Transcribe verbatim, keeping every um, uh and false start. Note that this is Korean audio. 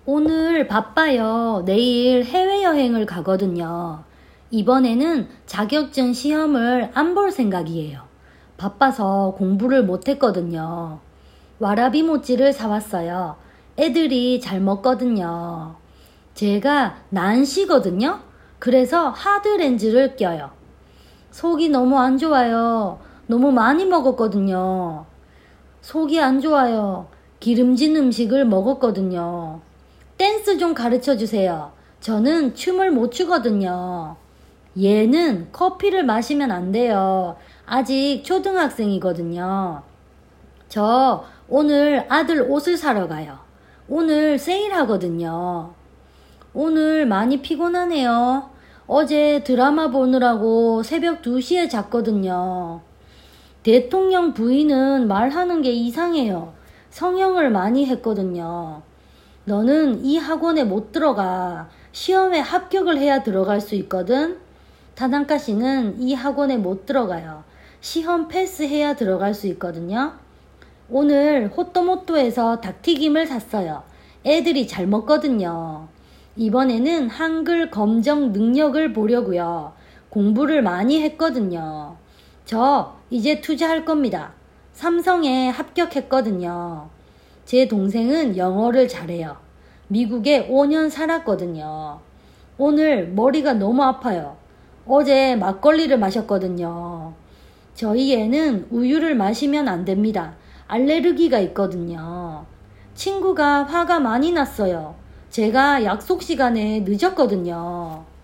오늘 바빠요. 내일 해외여행을 가거든요. 이번에는 자격증 시험을 안 볼 생각이에요. 바빠서 공부를 못했거든요. 와라비 모찌를 사왔어요. 애들이 잘 먹거든요. 제가 난시거든요. 그래서 하드렌즈를 껴요. 속이 너무 안 좋아요. 너무 많이 먹었거든요. 속이 안 좋아요. 기름진 음식을 먹었거든요. 댄스 좀 가르쳐 주세요. 저는 춤을 못 추거든요. 얘는 커피를 마시면 안 돼요. 아직 초등학생이거든요. 저 오늘 아들 옷을 사러 가요. 오늘 세일하거든요. 오늘 많이 피곤하네요. 어제 드라마 보느라고 새벽 두 시에 잤거든요. 대통령 부인은 말하는 게 이상해요. 성형을 많이 했거든요. 너는 이 학원에 못 들어가. 시험에 합격을 해야 들어갈 수 있거든. 타단카 씨는 이 학원에 못 들어가요. 시험 패스해야 들어갈 수 있거든요. 오늘 호또모토에서 닭튀김을 샀어요. 애들이 잘 먹거든요. 이번에는 한글 검정 능력을 보려고요. 공부를 많이 했거든요. 저 이제 투자할 겁니다. 삼성에 합격했거든요. 제 동생은 영어를 잘해요. 미국에 오 년 살았거든요. 오늘 머리가 너무 아파요. 어제 막걸리를 마셨거든요. 저희 애는 우유를 마시면 안 됩니다. 알레르기가 있거든요. 친구가 화가 많이 났어요. 제가 약속 시간에 늦었거든요.